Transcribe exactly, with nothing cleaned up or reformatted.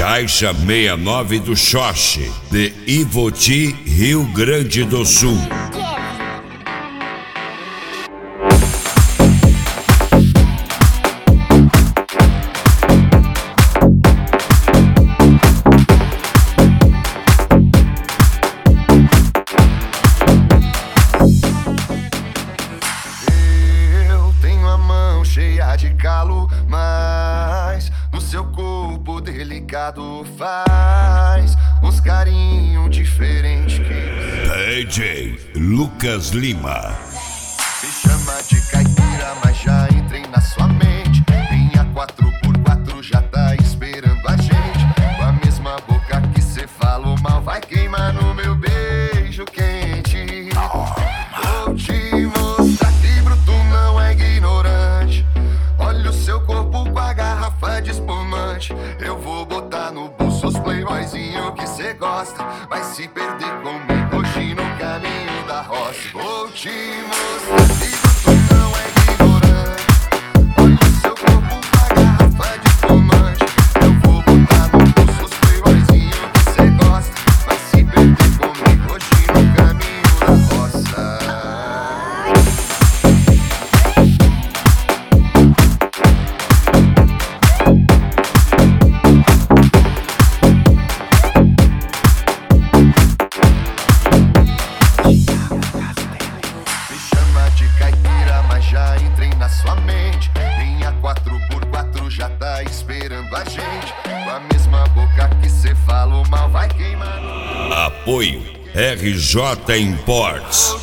Caixa sessenta e nove do Xoxi, de Ivoti, Rio Grande do Sul. Cheia de calo, mas no seu corpo delicado faz uns carinhos diferentes que D J Lucas Lima. me chama de caipira, mas já entrei na sua mente. Minha quatro por quatro já tá esperando a gente. Com a mesma boca que cê falou mal, vai queimar no meu beijo quente. Vou te mostrar que bruto não é ignorante. Olha o seu corpo com a garrafa de espumante. Eu vou botar no bolso os playboyzinho que cê gosta. Vai se perder comigo hoje no caminho da roça. Vou te mostrar que bruto não é ignorante. Olha o seu corpo com a garrafa de espumante. Eu vou botar no bolso os playboyzinho que cê gosta. Vai se perder comigo hoje no caminho da roça. Já entrei na sua mente. Minha quatro por quatro já tá esperando a gente. Com a mesma boca que cê falou mal, vai queimar. Apoio R J Imports.